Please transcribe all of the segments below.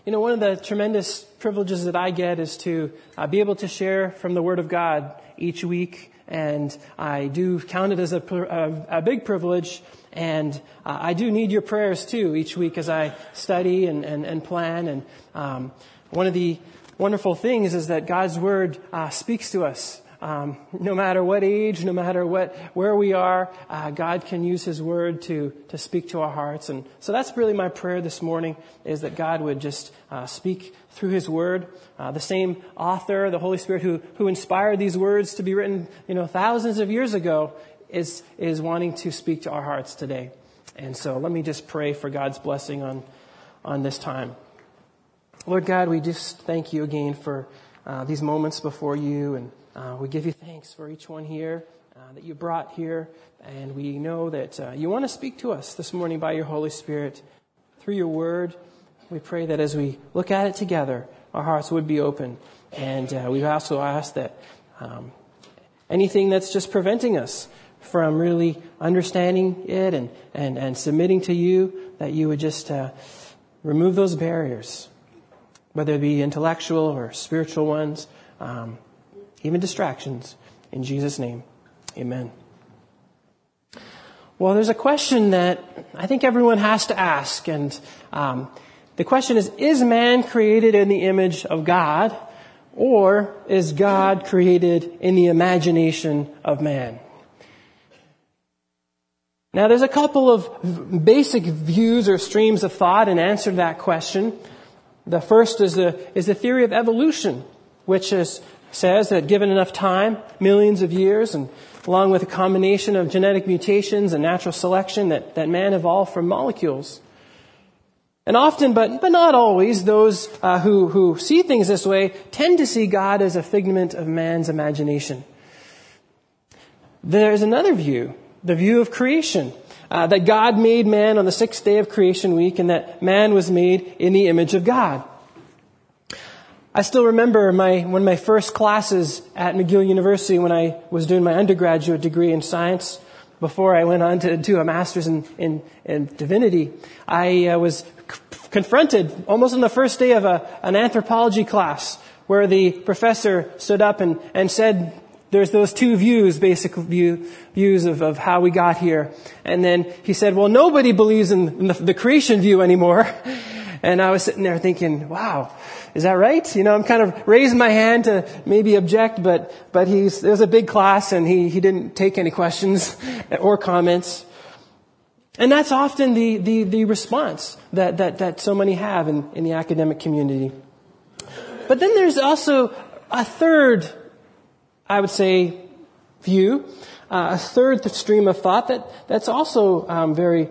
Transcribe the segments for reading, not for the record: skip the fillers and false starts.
One of the tremendous privileges that I get is to be able to share from the Word of God each week. And I do count it as a big privilege. And I do need your prayers too each week as I study and plan. And one of the wonderful things is that God's Word speaks to us. No matter what age, no matter where we are, God can use His Word to speak to our hearts. And so that's really my prayer this morning, is that God would just speak through His Word. The same author, the Holy Spirit, who inspired these words to be written, thousands of years ago, is wanting to speak to our hearts today. And so let me just pray for God's blessing on this time. Lord God, we just thank you again for these moments before you, and we give you thanks for each one here that you brought here. And we know that you want to speak to us this morning by your Holy Spirit through your word. We pray that as we look at it together, our hearts would be open. And we also ask that anything that's just preventing us from really understanding it and submitting to you, that you would just remove those barriers, whether it be intellectual or spiritual ones, even distractions. In Jesus' name, amen. Well, there's a question that I think everyone has to ask, and the question is man created in the image of God, or is God created in the imagination of man? Now, there's a couple of basic views or streams of thought in answer to that question. The first is the theory of evolution, which says that given enough time, millions of years, and along with a combination of genetic mutations and natural selection, that man evolved from molecules. And often, but not always, those who see things this way tend to see God as a figment of man's imagination. There's another view, the view of creation, that God made man on the sixth day of creation week, and that man was made in the image of God. I still remember one of my first classes at McGill University when I was doing my undergraduate degree in science, before I went on to do a master's in divinity. I was confronted almost on the first day of an anthropology class, where the professor stood up and said, there's those two views, basic views of how we got here. And then he said, well, nobody believes in the creation view anymore. And I was sitting there thinking, wow, is that right? I'm kind of raising my hand to maybe object, but it was a big class, and he didn't take any questions or comments. And that's often the response that so many have in the academic community. But then there's also a third, I would say, view, a third stream of thought that's also very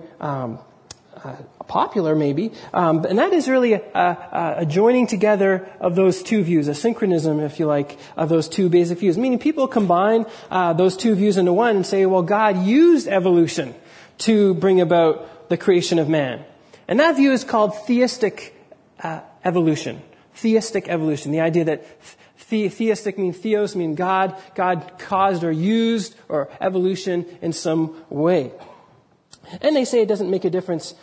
popular, maybe, and that is really a joining together of those two views, a synchronism, if you like, of those two basic views. Meaning people combine those two views into one and say, well, God used evolution to bring about the creation of man. And that view is called theistic evolution. Theistic evolution. The idea that theistic means theos, means God caused or used or evolution in some way. And they say it doesn't make a difference,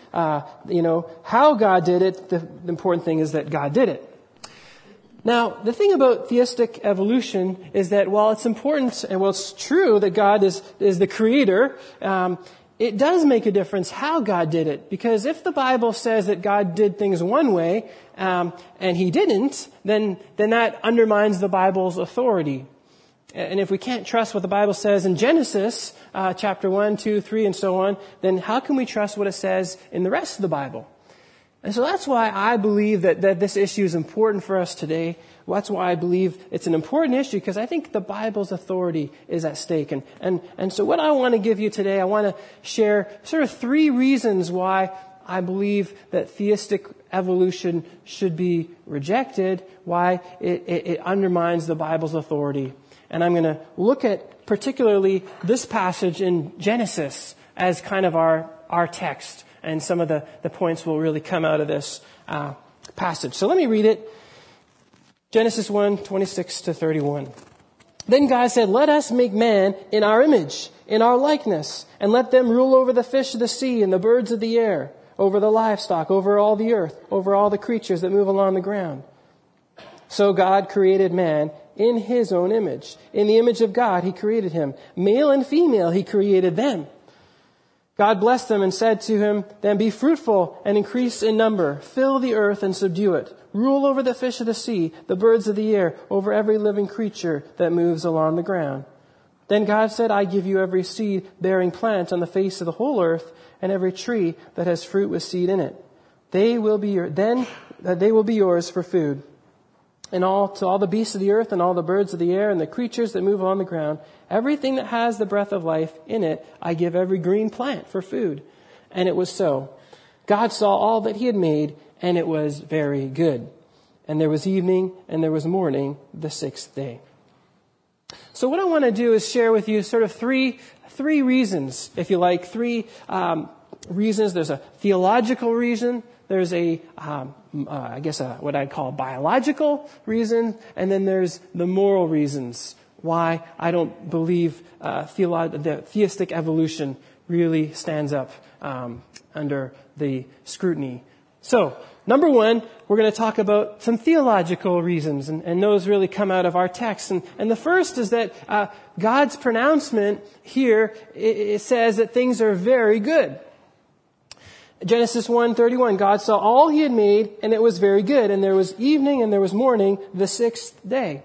how God did it. The important thing is that God did it. Now, the thing about theistic evolution is that while it's important and while it's true that God is the creator, it does make a difference how God did it. Because if the Bible says that God did things one way, and He didn't, then that undermines the Bible's authority. And if we can't trust what the Bible says in Genesis, chapter 1, 2, 3, and so on, then how can we trust what it says in the rest of the Bible? And so that's why I believe that this issue is important for us today. Well, that's why I believe it's an important issue, because I think the Bible's authority is at stake. And so what I want to give you today, I want to share sort of 3 reasons why I believe that theistic evolution should be rejected, why it undermines the Bible's authority. And I'm going to look at particularly this passage in Genesis as kind of our text. And some of the points will really come out of this passage. So let me read it. Genesis 1, 26 to 31. Then God said, let us make man in our image, in our likeness, and let them rule over the fish of the sea and the birds of the air, over the livestock, over all the earth, over all the creatures that move along the ground. So God created man in His own image. In the image of God, He created him. Male and female, He created them. God blessed them and said to him, "Then be fruitful and increase in number. Fill the earth and subdue it. Rule over the fish of the sea, the birds of the air, over every living creature that moves along the ground." Then God said, "I give you every seed-bearing plant on the face of the whole earth, and every tree that has fruit with seed in it. They will be yours for food. And to all the beasts of the earth and all the birds of the air and the creatures that move on the ground, everything that has the breath of life in it, I give every green plant for food." And it was so. God saw all that He had made, and it was very good. And there was evening and there was morning the sixth day. So what I want to do is share with you sort of three reasons, if you like, three reasons. There's a theological reason. There's what I'd call biological reason, and then there's the moral reasons why I don't believe the theistic evolution really stands up under the scrutiny. So, number one, we're going to talk about some theological reasons, and those really come out of our text. And the first is that God's pronouncement here, it says that things are very good. Genesis 1:31, God saw all He had made, and it was very good. And there was evening and there was morning the sixth day.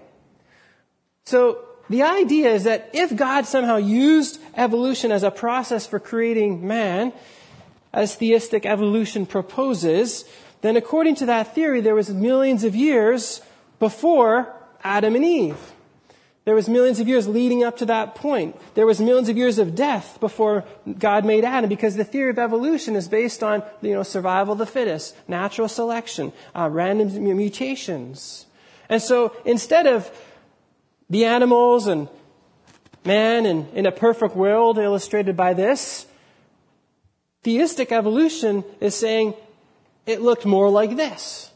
So the idea is that if God somehow used evolution as a process for creating man, as theistic evolution proposes, then according to that theory, there was millions of years before Adam and Eve. There was millions of years leading up to that point. There was millions of years of death before God made Adam, because the theory of evolution is based on, survival of the fittest, natural selection, random mutations. And so instead of the animals and man in a perfect world illustrated by this, theistic evolution is saying it looked more like this.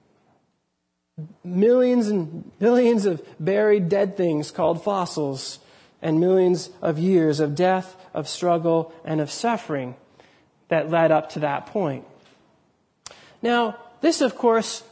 Millions and billions of buried dead things called fossils, and millions of years of death, of struggle, and of suffering that led up to that point. Now, this of course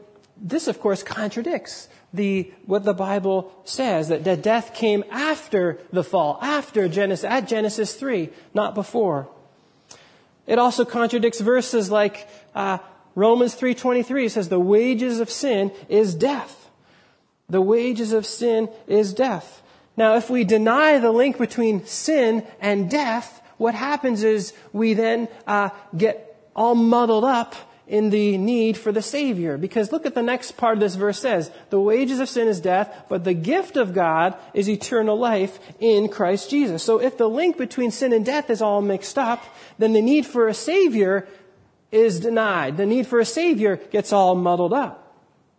contradicts what the Bible says, that death came after the fall, at Genesis 3, not before. It also contradicts verses like Romans 3:23 says the wages of sin is death. The wages of sin is death. Now, if we deny the link between sin and death, what happens is we then get all muddled up in the need for the Savior. Because look at the next part of this verse says, the wages of sin is death, but the gift of God is eternal life in Christ Jesus. So if the link between sin and death is all mixed up, then the need for a Savior is denied. The need for a Savior gets all muddled up.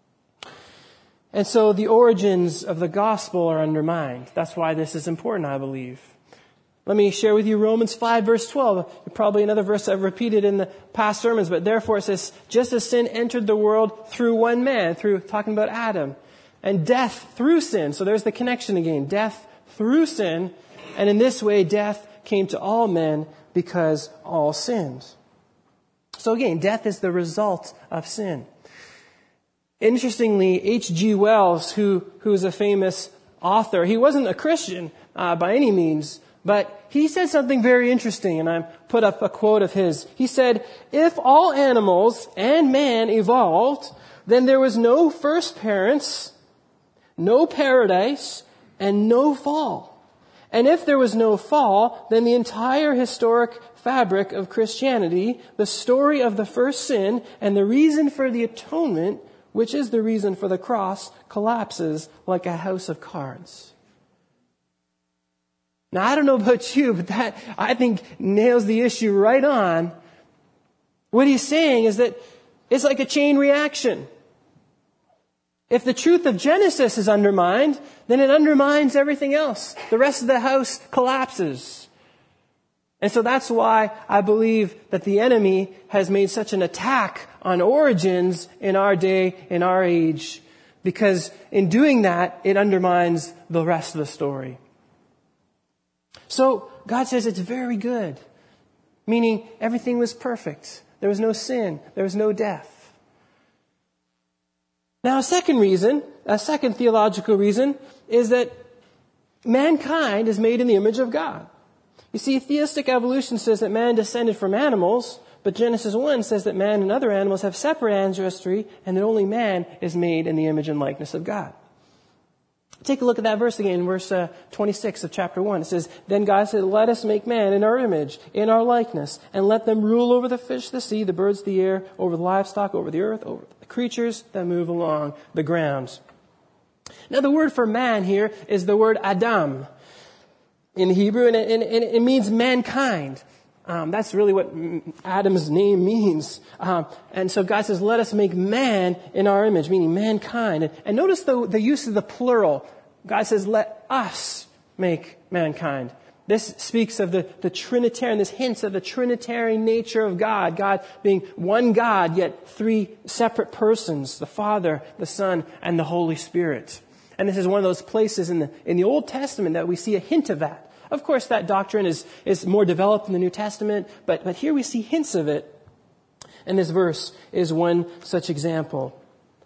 And so the origins of the gospel are undermined. That's why this is important, I believe. Let me share with you Romans 5 verse 12. Probably another verse I've repeated in the past sermons, but therefore it says, just as sin entered the world through one man, talking about Adam, and death through sin. So there's the connection again. Death through sin. And in this way, death came to all men because all sinned. So again, death is the result of sin. Interestingly, H.G. Wells, who is a famous author, he wasn't a Christian by any means, but he said something very interesting, and I put up a quote of his. He said, "If all animals and man evolved, then there was no first parents, no paradise, and no fall. And if there was no fall, then the entire historic fabric of Christianity, the story of the first sin, and the reason for the atonement, which is the reason for the cross, collapses like a house of cards." Now, I don't know about you, but that, I think, nails the issue right on. What he's saying is that it's like a chain reaction. If the truth of Genesis is undermined, then it undermines everything else. The rest of the house collapses. And so that's why I believe that the enemy has made such an attack on origins in our day, in our age, because in doing that, it undermines the rest of the story. So God says it's very good, meaning everything was perfect. There was no sin. There was no death. Now, a second theological reason is that mankind is made in the image of God. You see, theistic evolution says that man descended from animals, but Genesis 1 says that man and other animals have separate ancestry and that only man is made in the image and likeness of God. Take a look at that verse again, verse 26 of chapter 1. It says, "Then God said, let us make man in our image, in our likeness, and let them rule over the fish of the sea, the birds of the air, over the livestock, over the earth, over the creatures that move along the ground." Now, the word for man here is the word Adam in Hebrew, and it means mankind. That's really what Adam's name means. And so God says, let us make man in our image, meaning mankind. And notice the use of the plural. God says, let us make mankind. This speaks of the Trinitarian, this hints of the Trinitarian nature of God. God being one God, yet three separate persons, the Father, the Son, and the Holy Spirit. And this is one of those places in the Old Testament that we see a hint of that. Of course, that doctrine is more developed in the New Testament, but here we see hints of it. And this verse is one such example.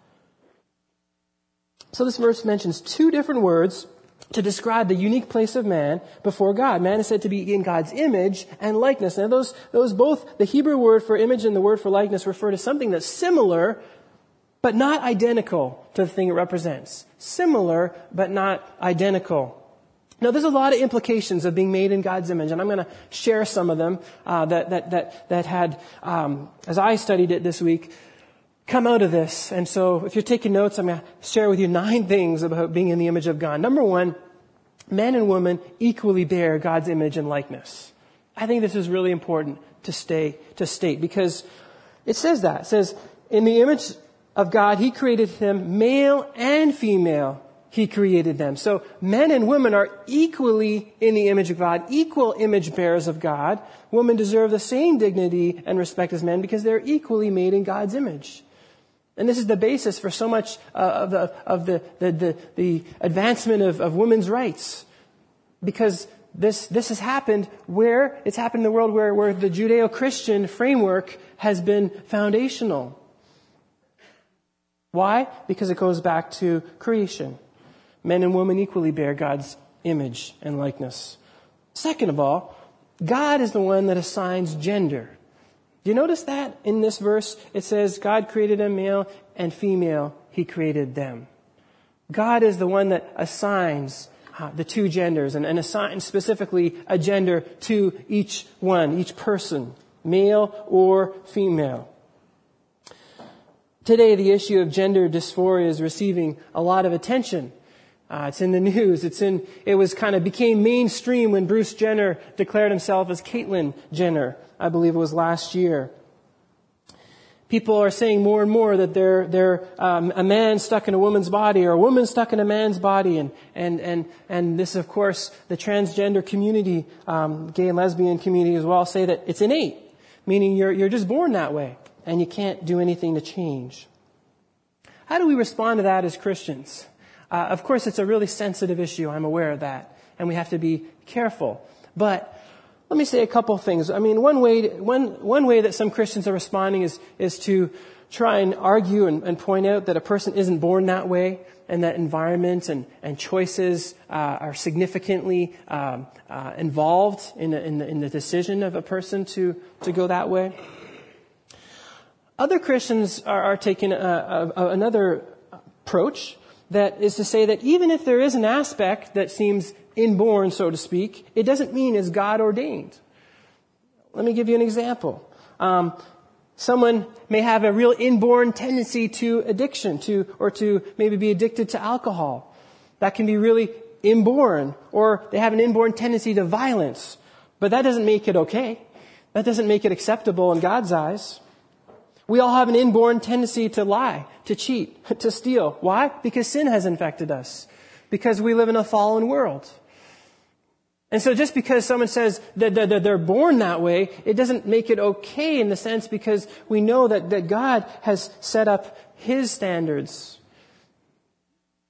So this verse mentions two different words to describe the unique place of man before God. Man is said to be in God's image and likeness. Now those both, the Hebrew word for image and the word for likeness, refer to something that's similar, but not identical to the thing it represents. Similar, but not identical. Now, there's a lot of implications of being made in God's image, and I'm going to share some of them that had, as I studied it this week, come out of this. And so, if you're taking notes, I'm going to share with you 9 things about being in the image of God. Number 1, men and women equally bear God's image and likeness. I think this is really important to state because it says that. It says, in the image of God, He created them, male and female. He created them. So men and women are equally in the image of God, equal image bearers of God. Women deserve the same dignity and respect as men because they're equally made in God's image. And this is the basis for so much of the advancement of women's rights. Because this has happened it's happened in the world where the Judeo-Christian framework has been foundational. Why? Because it goes back to creation. Men and women equally bear God's image and likeness. Second of all, God is the one that assigns gender. Do you notice that in this verse? It says, God created them male and female. He created them. God is the one that assigns the two genders and assigns specifically a gender to each one, each person, male or female. Today, the issue of gender dysphoria is receiving a lot of attention. It's in the news. Became mainstream when Bruce Jenner declared himself as Caitlyn Jenner. I believe it was last year. People are saying more and more that they're a man stuck in a woman's body or a woman stuck in a man's body, and this, of course, the transgender community, gay and lesbian community as well, say that it's innate, meaning you're just born that way and you can't do anything to change. How do we respond to that as Christians? Of course, it's a really sensitive issue. I'm aware of that. And we have to be careful. But let me say a couple of things. I mean, one way that some Christians are responding is to try and argue and point out that a person isn't born that way and that environment and choices are significantly involved in the decision of a person to go that way. Other Christians are taking another approach. That is to say that even if there is an aspect that seems inborn, so to speak, it doesn't mean it's God ordained. Let me give you an example. Someone may have a real inborn tendency to addiction, or to maybe be addicted to alcohol. That can be really inborn. Or they have an inborn tendency to violence. But that doesn't make it okay. That doesn't make it acceptable in God's eyes. We all have an inborn tendency to lie, to cheat, to steal. Why? Because sin has infected us. Because we live in a fallen world. And so just because someone says that they're born that way, it doesn't make it okay in the sense because we know that God has set up His standards.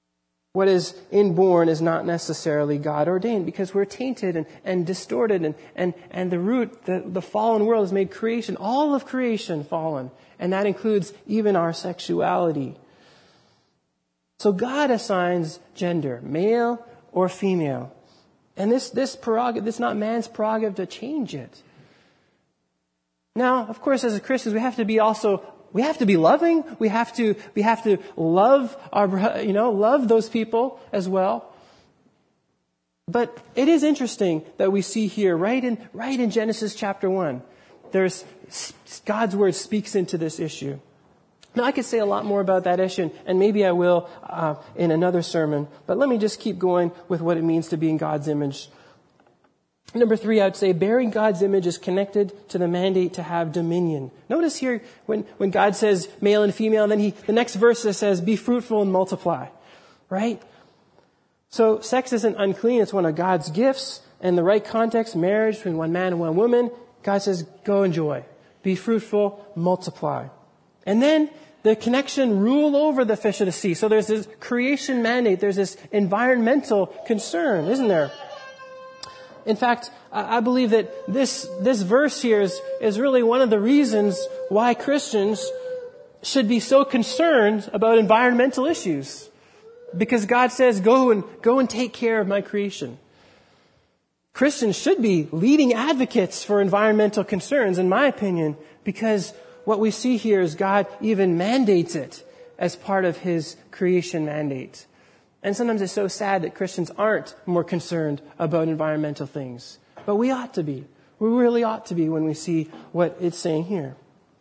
what is inborn is not necessarily God ordained, because we're tainted and distorted, and the root, the fallen world has made creation, all of creation fallen. And that includes even our sexuality. So God assigns gender, male or female. And this prerogative, it's not man's prerogative to change it. Now, of course, as Christians, we have to be loving. We have to love love those people as well. But it is interesting that we see here, right in Genesis chapter 1, God's word speaks into this issue. Now, I could say a lot more about that issue, and maybe I will in another sermon, but let me just keep going with what it means to be in God's image. Number 3, I would say bearing God's image is connected to the mandate to have dominion. Notice here when God says male and female, and then the next verse says be fruitful and multiply, right? So sex isn't unclean, it's one of God's gifts. In the right context, marriage between one man and one woman, God says go enjoy, be fruitful, multiply. And then the connection, rule over the fish of the sea. So there's this creation mandate. There's this environmental concern, isn't there? In fact, I believe that this verse here is really one of the reasons why Christians should be so concerned about environmental issues. Because God says, go and take care of my creation. Christians should be leading advocates for environmental concerns, in my opinion, because what we see here is God even mandates it as part of His creation mandate. And sometimes it's so sad that Christians aren't more concerned about environmental things. But we ought to be. We really ought to be when we see what it's saying here.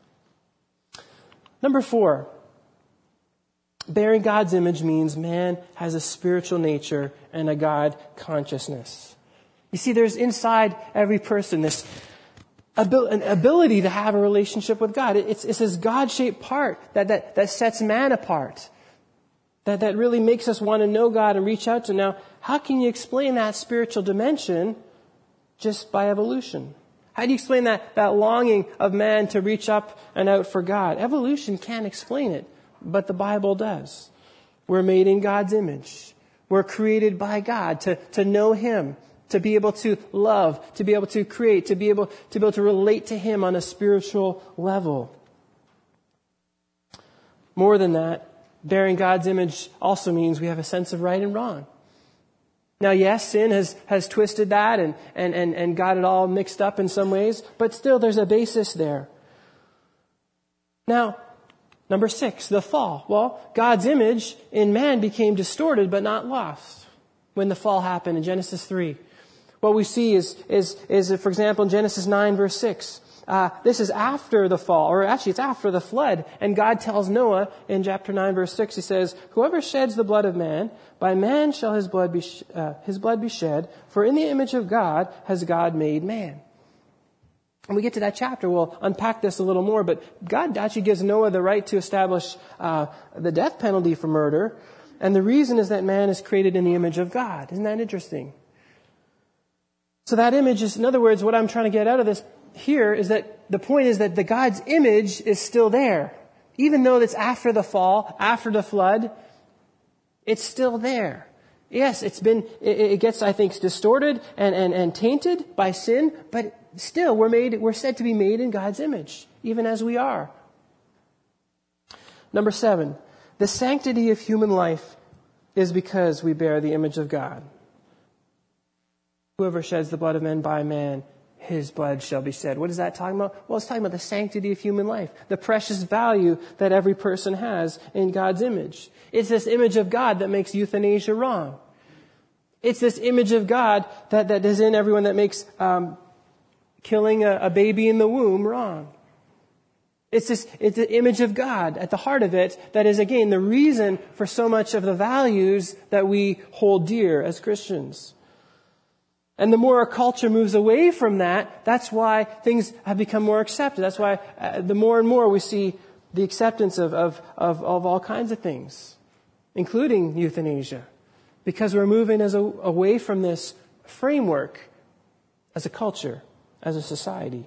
Number 4, bearing God's image means man has a spiritual nature and a God consciousness. You see, there's inside every person this an ability to have a relationship with God. It's this God-shaped part that sets man apart. That really makes us want to know God and reach out to Him. Now, how can you explain that spiritual dimension just by evolution? How do you explain that longing of man to reach up and out for God? Evolution can't explain it, but the Bible does. We're made in God's image. We're created by God to know Him, to be able to love, to be able to create, to be able to relate to Him on a spiritual level. More than that, bearing God's image also means we have a sense of right and wrong. Now, yes, sin has twisted that and got it all mixed up in some ways, but still there's a basis there. Now, number 6, the fall. Well, God's image in man became distorted but not lost when the fall happened in Genesis 3. What we see is, for example, in Genesis 9, verse 6, this is after the fall, or actually it's after the flood. And God tells Noah in chapter 9, verse 6, He says, whoever sheds the blood of man, by man shall his blood be shed, for in the image of God has God made man. When we get to that chapter, we'll unpack this a little more, but God actually gives Noah the right to establish the death penalty for murder. And the reason is that man is created in the image of God. Isn't that interesting? So that image is, in other words, what I'm trying to get out of this here is that the point is that the God's image is still there. Even though it's after the fall, after the flood, it's still there. Yes, it gets, I think, distorted and tainted by sin, but still we're said to be made in God's image, even as we are. Number 7, the sanctity of human life is because we bear the image of God. Whoever sheds the blood of men, by man, his blood shall be shed. What is that talking about? Well, it's talking about the sanctity of human life, the precious value that every person has in God's image. It's this image of God that makes euthanasia wrong. It's this image of God that is in everyone that makes killing a baby in the womb wrong. It's the image of God at the heart of it that is, again, the reason for so much of the values that we hold dear as Christians. And the more our culture moves away from that, that's why things have become more accepted. That's why the more and more we see the acceptance of all kinds of things, including euthanasia, because we're moving away from this framework as a culture, as a society.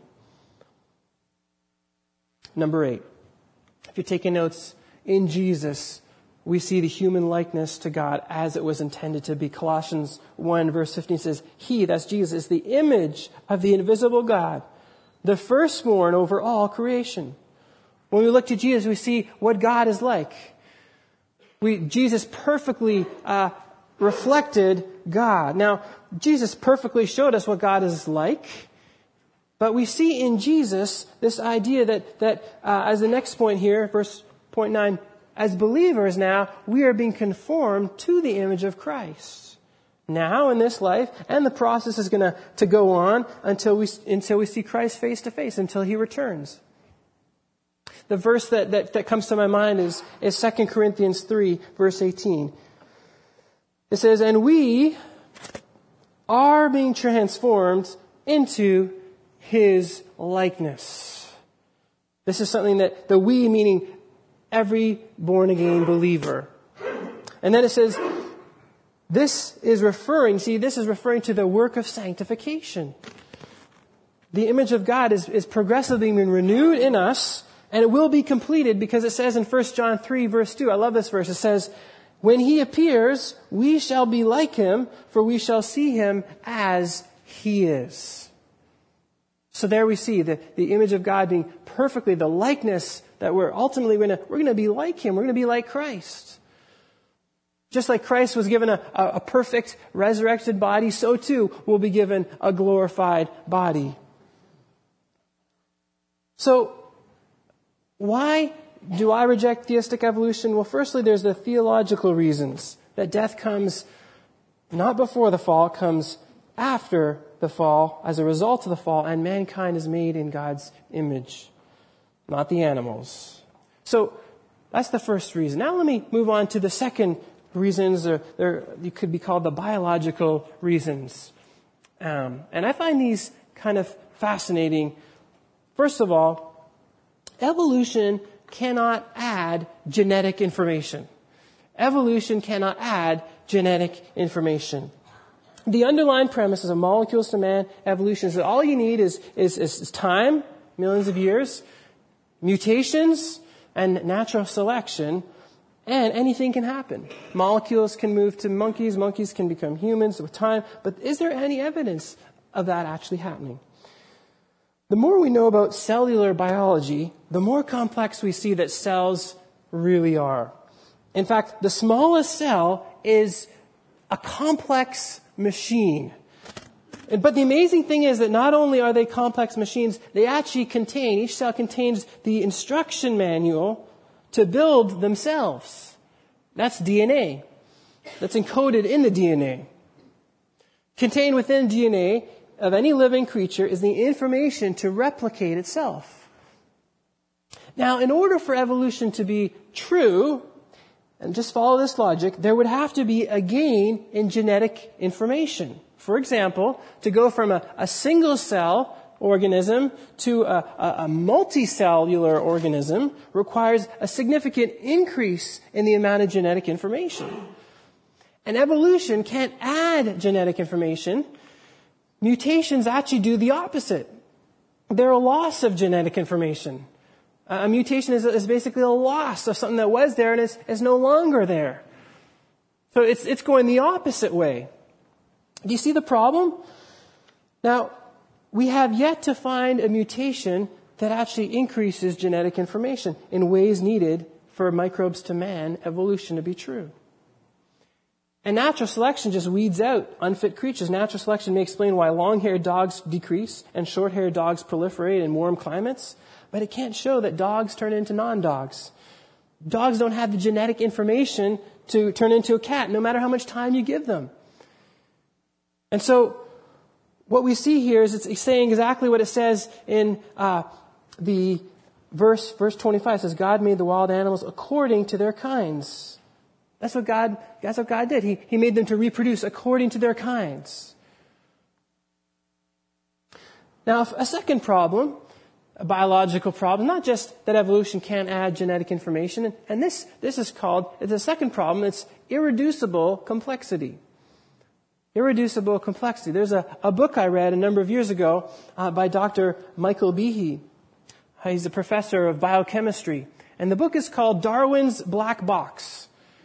Number 8, if you're taking notes, in Jesus, we see the human likeness to God as it was intended to be. Colossians 1 verse 15 says, He, that's Jesus, is the image of the invisible God, the firstborn over all creation. When we look to Jesus, we see what God is like. Jesus perfectly reflected God. Now, Jesus perfectly showed us what God is like, but we see in Jesus this idea that as the next point here, point 9, as believers now, we are being conformed to the image of Christ. Now in this life, and the process is going to go on until we see Christ face to face, until He returns. The verse that comes to my mind is 2 Corinthians 3, verse 18. It says, and we are being transformed into His likeness. This is something that the we, meaning every born-again believer. And then it says, this is referring to the work of sanctification. The image of God is progressively being renewed in us, and it will be completed because it says in 1 John 3, verse 2, I love this verse, it says, when He appears, we shall be like Him, for we shall see Him as He is. So there we see the image of God being perfectly the likeness that we're ultimately we're going to be like Him. We're going to be like Christ. Just like Christ was given a perfect resurrected body, so too we'll be given a glorified body. So, why do I reject theistic evolution? Well, firstly, there's the theological reasons that death comes not before the fall, it comes after the fall, as a result of the fall, and mankind is made in God's image, not the animals. So, that's the first reason. Now let me move on to the second reasons, or you could be called the biological reasons. And I find these kind of fascinating. First of all, evolution cannot add genetic information. Evolution cannot add genetic information. The underlying premises of molecules to man evolution is that all you need is time, millions of years, mutations, and natural selection, and anything can happen. Molecules can move to monkeys, monkeys can become humans with time, but is there any evidence of that actually happening? The more we know about cellular biology, the more complex we see that cells really are. In fact, the smallest cell is a complex machine. But the amazing thing is that not only are they complex machines, they actually each cell contains the instruction manual to build themselves. That's DNA. That's encoded in the DNA. Contained within DNA of any living creature is the information to replicate itself. Now, in order for evolution to be true, and just follow this logic, there would have to be a gain in genetic information. For example, to go from a single cell organism to a multicellular organism requires a significant increase in the amount of genetic information. And evolution can't add genetic information. Mutations actually do the opposite. They're a loss of genetic information. A mutation is basically a loss of something that was there and is no longer there. So it's going the opposite way. Do you see the problem? Now, we have yet to find a mutation that actually increases genetic information in ways needed for microbes to man evolution to be true. And natural selection just weeds out unfit creatures. Natural selection may explain why long-haired dogs decrease and short-haired dogs proliferate in warm climates, but it can't show that dogs turn into non-dogs. Dogs don't have the genetic information to turn into a cat, no matter how much time you give them. And so, what we see here is it's saying exactly what it says in the verse 25. It says, God made the wild animals according to their kinds. That's what God did. He made them to reproduce according to their kinds. Now, a second problem, a biological problem, not just that evolution can't add genetic information, and this is called, it's a second problem, it's irreducible complexity. Irreducible complexity. There's a book I read a number of years ago by Dr. Michael Behe. He's a professor of biochemistry. And the book is called Darwin's Black Box.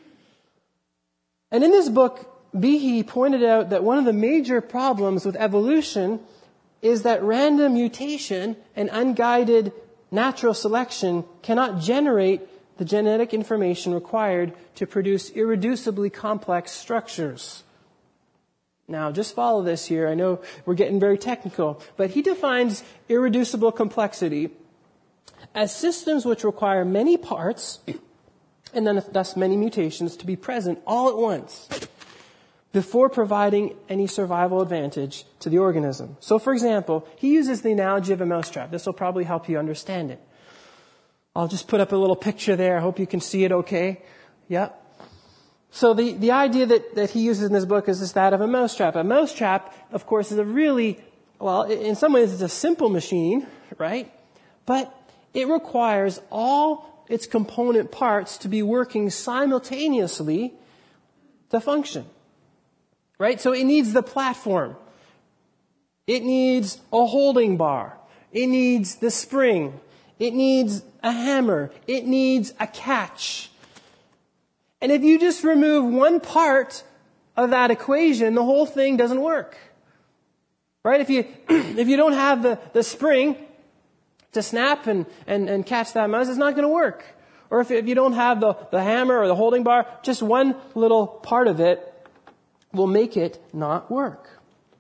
And in this book, Behe pointed out that one of the major problems with evolution is that random mutation and unguided natural selection cannot generate the genetic information required to produce irreducibly complex structures. Now, just follow this here. I know we're getting very technical, but he defines irreducible complexity as systems which require many parts and then thus many mutations to be present all at once before providing any survival advantage to the organism. So, for example, he uses the analogy of a mousetrap. This will probably help you understand it. I'll just put up a little picture there. I hope you can see it okay. Yeah. So the idea that he uses in this book is that of a mousetrap. A mousetrap, of course, is a really, well, in some ways it's a simple machine, right? But it requires all its component parts to be working simultaneously to function. Right? So it needs the platform. It needs a holding bar. It needs the spring. It needs a hammer. It needs a catch. And if you just remove one part of that equation, the whole thing doesn't work. Right? If you don't have the spring to snap and catch that mouse, it's not going to work. Or if you don't have the hammer or the holding bar, just one little part of it will make it not work.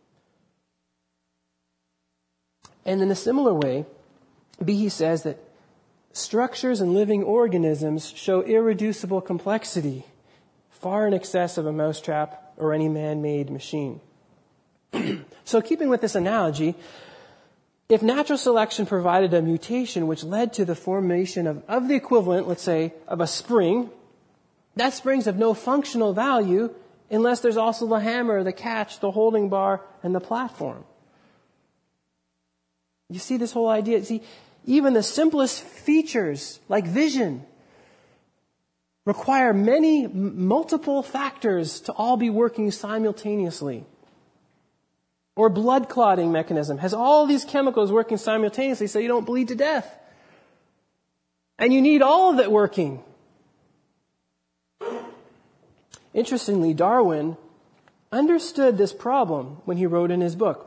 And in a similar way, Behe says that structures in living organisms show irreducible complexity, far in excess of a mousetrap or any man-made machine. So keeping with this analogy, if natural selection provided a mutation which led to the formation of the equivalent, let's say, of a spring, that spring's of no functional value unless there's also the hammer, the catch, the holding bar, and the platform. You see this whole idea? See, even the simplest features, like vision, require multiple factors to all be working simultaneously. Or blood clotting mechanism has all these chemicals working simultaneously so you don't bleed to death. And you need all of it working. Interestingly, Darwin understood this problem when he wrote in his book.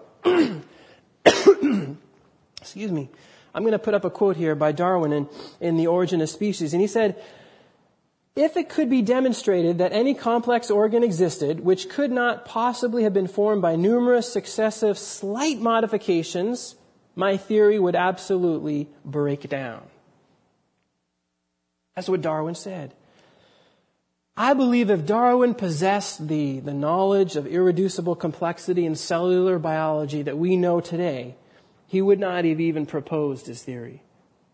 Excuse me. I'm going to put up a quote here by Darwin in The Origin of Species. And he said, "If it could be demonstrated that any complex organ existed which could not possibly have been formed by numerous successive slight modifications, my theory would absolutely break down." That's what Darwin said. I believe if Darwin possessed the knowledge of irreducible complexity in cellular biology that we know today, he would not have even proposed his theory.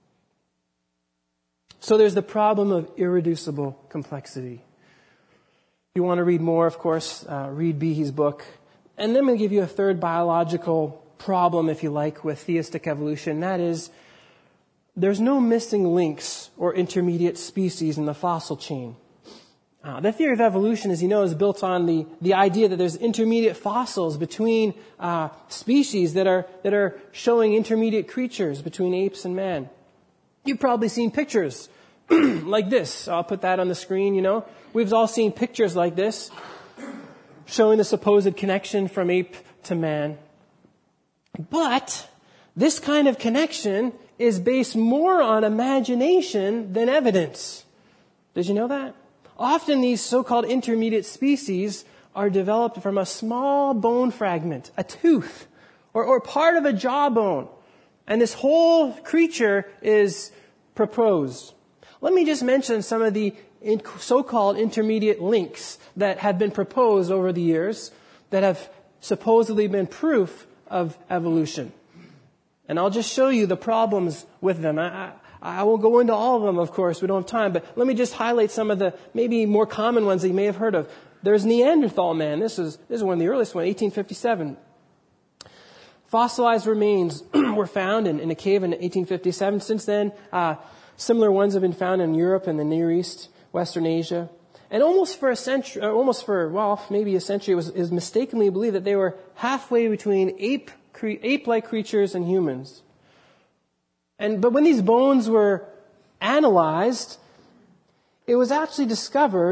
So there's the problem of irreducible complexity. If you want to read more, of course, read Behe's book. And then I'm going to give you a third biological problem, if you like, with theistic evolution. That is, there's no missing links or intermediate species in the fossil chain. The theory of evolution, as you know, is built on the idea that there's intermediate fossils between species that are showing intermediate creatures between apes and man. You've probably seen pictures like this. I'll put that on the screen, you know. We've all seen pictures like this showing the supposed connection from ape to man. But this kind of connection is based more on imagination than evidence. Did you know that? Often these so-called intermediate species are developed from a small bone fragment, a tooth, or part of a jawbone. And this whole creature is proposed. Let me just mention some of the so-called intermediate links that have been proposed over the years that have supposedly been proof of evolution. And I'll just show you the problems with them. I won't go into all of them, of course. We don't have time. But let me just highlight some of the maybe more common ones that you may have heard of. There's Neanderthal man. This is one of the earliest ones, 1857. Fossilized remains were found in a cave in 1857. Since then, similar ones have been found in Europe and the Near East, Western Asia. And almost for a century, maybe a century, it was mistakenly believed that they were halfway between ape-like creatures and humans. But when these bones were analyzed, it was actually discovered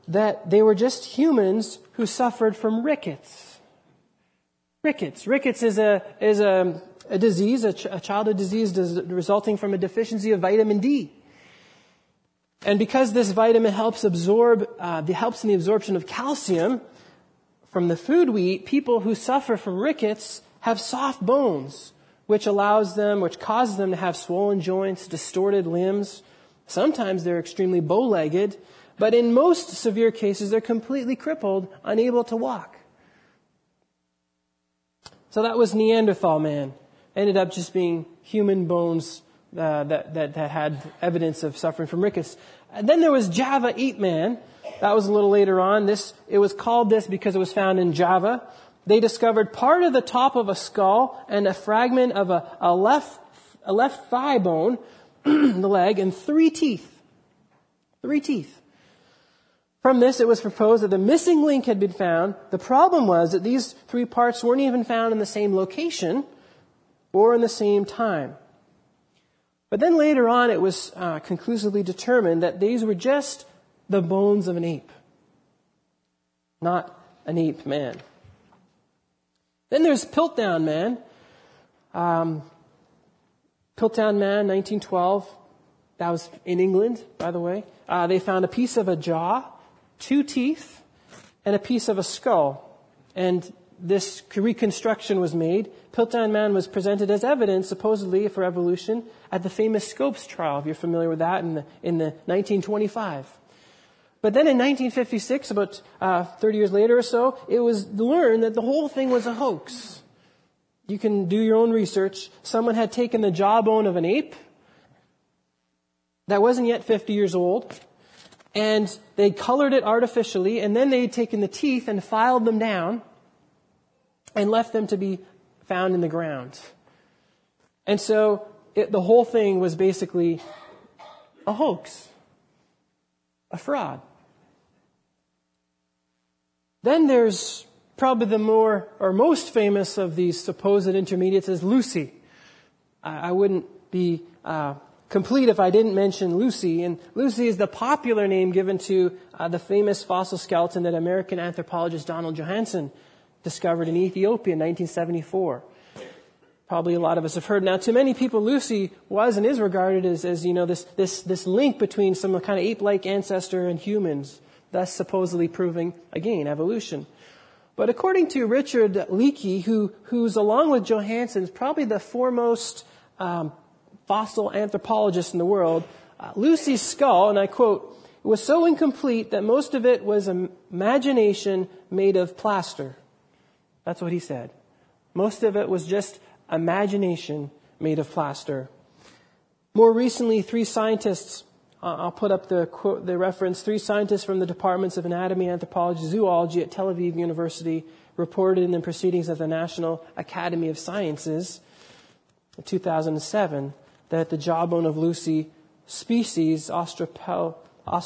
that they were just humans who suffered from rickets. Rickets is a disease, a childhood disease resulting from a deficiency of vitamin D. And because this vitamin helps in the absorption of calcium from the food we eat, people who suffer from rickets have soft bones, which causes them to have swollen joints, distorted limbs. Sometimes they're extremely bow-legged, but in most severe cases, they're completely crippled, unable to walk. So that was Neanderthal man. Ended up just being human bones that had evidence of suffering from rickets. And then there was Java ape man. That was a little later on. It was called this because it was found in Java. They discovered part of the top of a skull and a fragment of a left thigh bone, the leg, and 3 teeth. 3 teeth. From this, it was proposed that the missing link had been found. The problem was that these 3 parts weren't even found in the same location or in the same time. But then later on, it was conclusively determined that these were just the bones of an ape, not an ape man. Then there's Piltdown man. Piltdown man, 1912. That was in England, by the way. They found a piece of a jaw, 2 teeth, and a piece of a skull. And this reconstruction was made. Piltdown man was presented as evidence, supposedly, for evolution at the famous Scopes trial, if you're familiar with that, in the 1925. But then in 1956, about 30 years later or so, it was learned that the whole thing was a hoax. You can do your own research. Someone had taken the jawbone of an ape that wasn't yet 50 years old, and they colored it artificially, and then they'd taken the teeth and filed them down and left them to be found in the ground. And so the whole thing was basically a hoax, a fraud. Then there's probably the most famous of these supposed intermediates is Lucy. I wouldn't be complete if I didn't mention Lucy. And Lucy is the popular name given to the famous fossil skeleton that American anthropologist Donald Johanson discovered in Ethiopia in 1974. Probably a lot of us have heard. Now, to many people, Lucy was and is regarded as this link between some kind of ape-like ancestor and humans, thus supposedly proving, again, evolution. But according to Richard Leakey, who's along with Johanson, probably the foremost fossil anthropologist in the world, Lucy's skull, and I quote, was so incomplete that most of it was imagination made of plaster. That's what he said. Most of it was just imagination made of plaster. More recently, 3 scientists, I'll put up the reference, 3 scientists from the departments of anatomy, anthropology, zoology at Tel Aviv University reported in the proceedings of the National Academy of Sciences in 2007 that the jawbone of Lucy species Australopithecus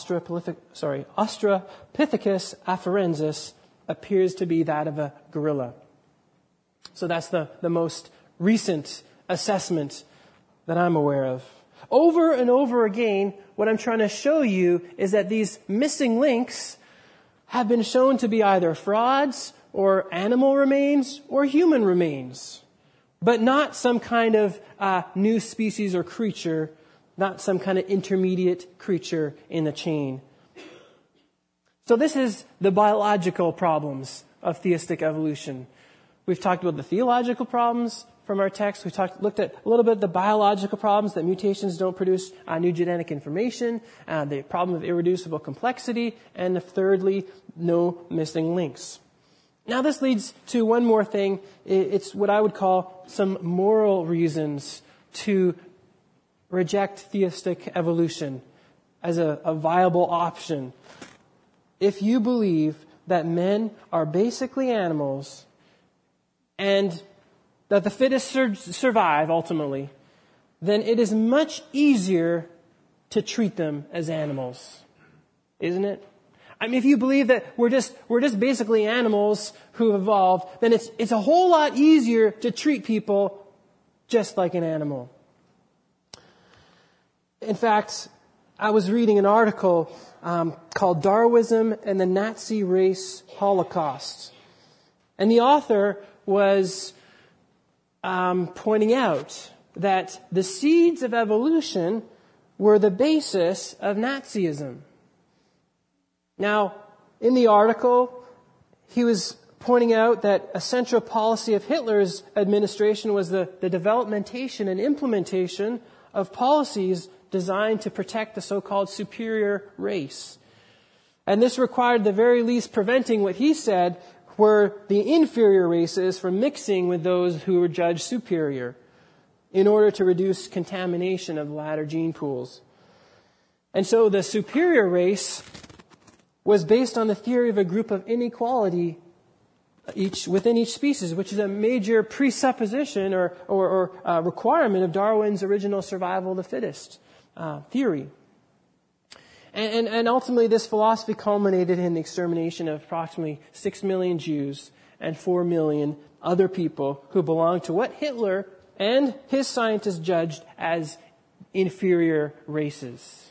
afarensis appears to be that of a gorilla. So that's the most recent assessment that I'm aware of. Over and over again, what I'm trying to show you is that these missing links have been shown to be either frauds or animal remains or human remains, but not some kind of new species or creature, not some kind of intermediate creature in the chain. So this is the biological problems of theistic evolution. We've talked about the theological problems from our text. We looked at a little bit of the biological problems, that mutations don't produce new genetic information, the problem of irreducible complexity, and thirdly, no missing links. Now this leads to one more thing. It's what I would call some moral reasons to reject theistic evolution as a viable option. If you believe that men are basically animals and that the fittest survive ultimately, then it is much easier to treat them as animals, isn't it? I mean, if you believe that we're just basically animals who evolved, then it's a whole lot easier to treat people just like an animal. In fact, I was reading an article called Darwinism and the Nazi Race Holocaust. And the author was pointing out that the seeds of evolution were the basis of Nazism. Now, in the article, he was pointing out that a central policy of Hitler's administration was the developmentation and implementation of policies designed to protect the so-called superior race. And this required the very least preventing what he said were the inferior races from mixing with those who were judged superior in order to reduce contamination of the latter gene pools. And so the superior race was based on the theory of a group of inequality within each species, which is a major presupposition or requirement of Darwin's original survival of the fittest theory. And ultimately this philosophy culminated in the extermination of approximately 6 million Jews and 4 million other people who belonged to what Hitler and his scientists judged as inferior races.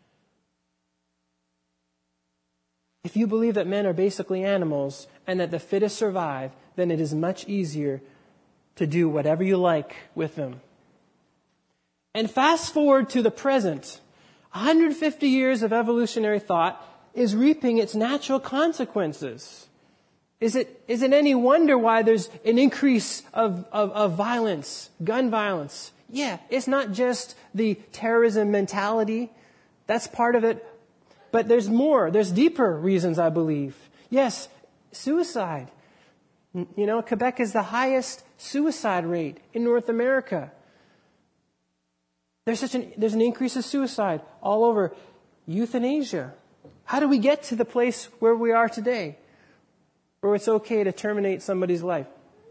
If you believe that men are basically animals and that the fittest survive, then it is much easier to do whatever you like with them. And fast forward to the present. 150 years of evolutionary thought is reaping its natural consequences. Is it any wonder why there's an increase of violence, gun violence? Yeah, it's not just the terrorism mentality. That's part of it. But there's more. There's deeper reasons, I believe. Yes, suicide. You know, Quebec is the highest suicide rate in North America. There's an increase of suicide all over. Euthanasia. How do we get to the place where we are today, where it's okay to terminate somebody's life?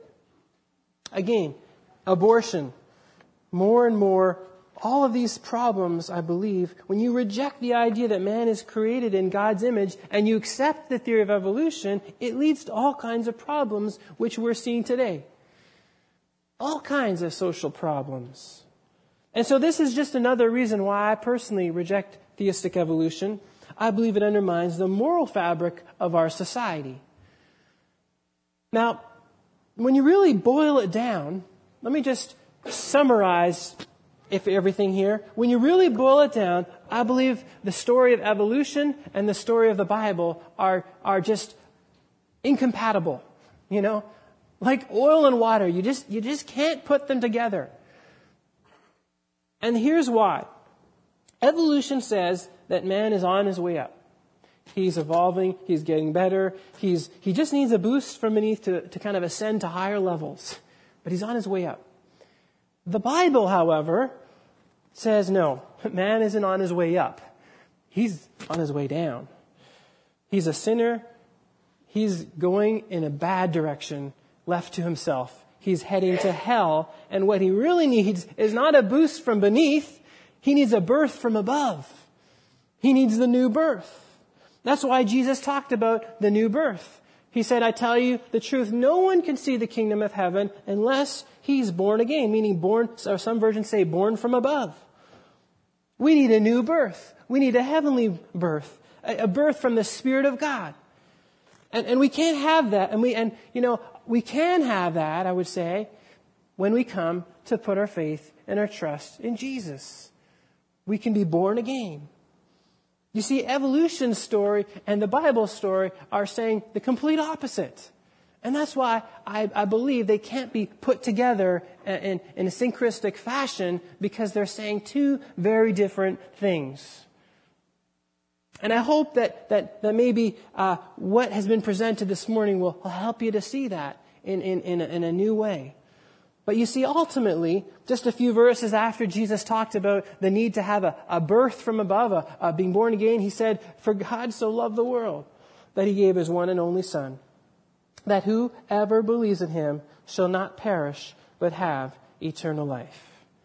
Again, abortion. More and more, all of these problems, I believe, when you reject the idea that man is created in God's image and you accept the theory of evolution, it leads to all kinds of problems which we're seeing today. All kinds of social problems. And so this is just another reason why I personally reject theistic evolution. I believe it undermines the moral fabric of our society. Now, when you really boil it down, let me just summarize everything here. When you really boil it down, I believe the story of evolution and the story of the Bible are just incompatible. You know, like oil and water. You just can't put them together. And here's why. Evolution says that man is on his way up. He's evolving. He's getting better. He just needs a boost from beneath to kind of ascend to higher levels. But he's on his way up. The Bible, however, says no. Man isn't on his way up. He's on his way down. He's a sinner. He's going in a bad direction, left to himself. He's heading to hell, and what he really needs is not a boost from beneath. He needs a birth from above. He needs the new birth. That's why Jesus talked about the new birth. He said, I tell you the truth, no one can see the kingdom of heaven unless he's born again, meaning born, or some versions say born from above. We need a new birth. We need a heavenly birth, a birth from the Spirit of God. And we can't have that. We can have that, I would say, when we come to put our faith and our trust in Jesus. We can be born again. You see, evolution's story and the Bible story are saying the complete opposite. And that's why I believe they can't be put together in a synchristic fashion, because they're saying two very different things. And I hope that maybe what has been presented this morning will help you to see that in a new way. But you see, ultimately, just a few verses after Jesus talked about the need to have a birth from above, being born again, he said, "For God so loved the world that he gave his one and only Son, that whoever believes in him shall not perish, but have eternal life."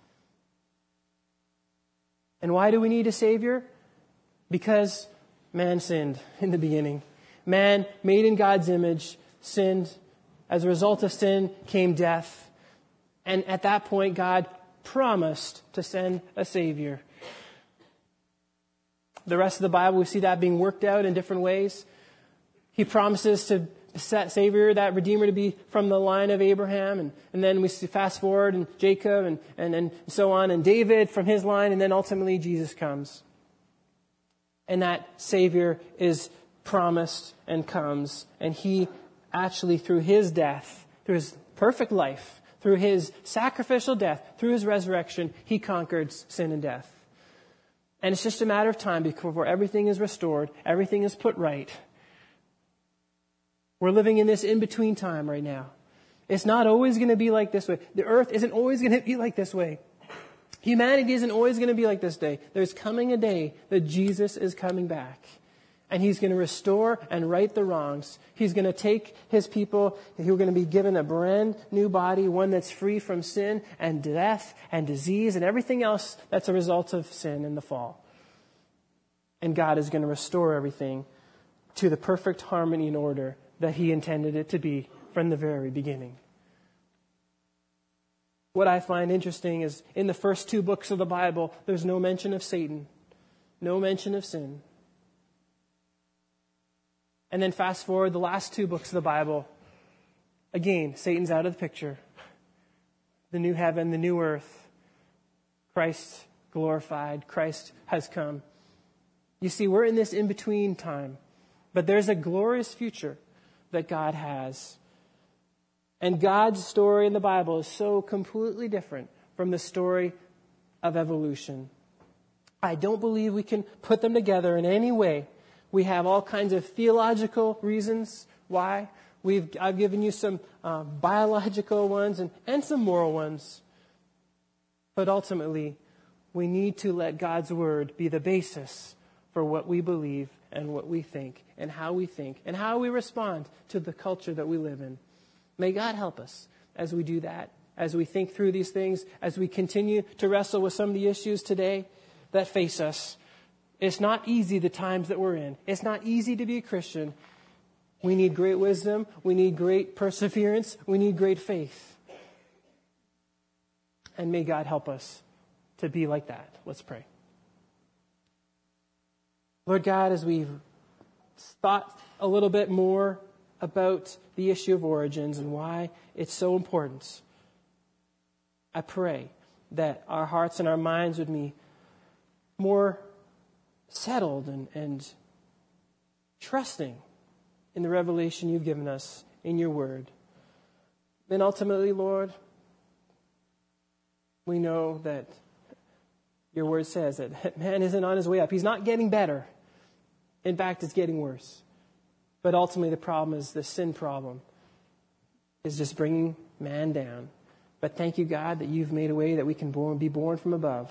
And why do we need a Savior? Because man sinned in the beginning. Man, made in God's image, sinned. As a result of sin came death. And at that point, God promised to send a Savior. the rest of the Bible, we see that being worked out in different ways. He promises to set Savior, that Redeemer, to be from the line of Abraham. And then we see fast forward and Jacob and so on, and David from his line, and then ultimately Jesus comes. And that Savior is promised and comes. And He actually, through His death, through His perfect life, through His sacrificial death, through His resurrection, He conquered sin and death. And it's just a matter of time before everything is restored, everything is put right. We're living in this in-between time right now. It's not always going to be like this way. The earth isn't always going to be like this way. Humanity isn't always going to be like this day. There's coming a day that Jesus is coming back. And He's going to restore and right the wrongs. He's going to take His people who are going to be given a brand new body, one that's free from sin and death and disease and everything else that's a result of sin and the fall. And God is going to restore everything to the perfect harmony and order that He intended it to be from the very beginning. What I find interesting is in the first 2 books of the Bible, there's no mention of Satan, no mention of sin. And then fast forward the last 2 books of the Bible, again, Satan's out of the picture. The new heaven, the new earth, Christ glorified, Christ has come. You see, we're in this in-between time, but there's a glorious future that God has. And God's story in the Bible is so completely different from the story of evolution. I don't believe we can put them together in any way. We have all kinds of theological reasons why. I've given you some biological ones and some moral ones. But ultimately, we need to let God's Word be the basis for what we believe and what we think and how we respond to the culture that we live in. May God help us as we do that, as we think through these things, as we continue to wrestle with some of the issues today that face us. It's not easy, the times that we're in. It's not easy to be a Christian. We need great wisdom. We need great perseverance. We need great faith. And may God help us to be like that. Let's pray. Lord God, as we've thought a little bit more about the issue of origins and why it's so important, I pray that our hearts and our minds would be more settled and trusting in the revelation you've given us in your word. Then ultimately, Lord, we know that your word says that man isn't on his way up. He's not getting better. In fact, it's getting worse. But ultimately, the problem is the sin problem is just bringing man down. But thank you, God, that you've made a way that we can be born from above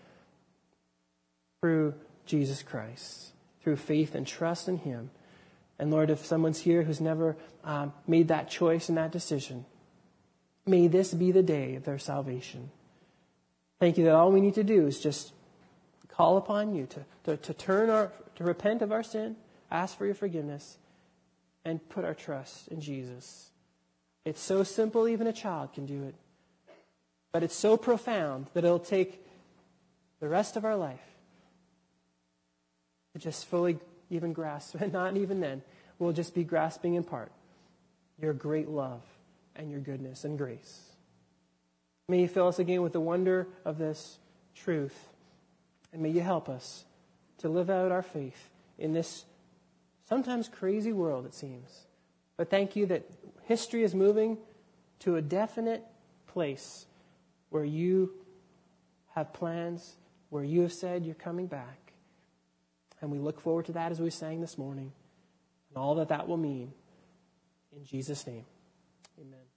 through Jesus Christ, through faith and trust in Him. And Lord, if someone's here who's never made that choice and that decision, may this be the day of their salvation. Thank you that all we need to do is just call upon you to repent of our sin, ask for your forgiveness, and put our trust in Jesus. It's so simple, even a child can do it. But it's so profound that it'll take the rest of our life to just fully even grasp. And not even then. We'll just be grasping in part your great love and your goodness and grace. May you fill us again with the wonder of this truth. And may you help us to live out our faith in this sometimes crazy world, it seems. But thank you that history is moving to a definite place where you have plans, where you have said you're coming back. And we look forward to that as we sang this morning and all that that will mean. In Jesus' name, amen.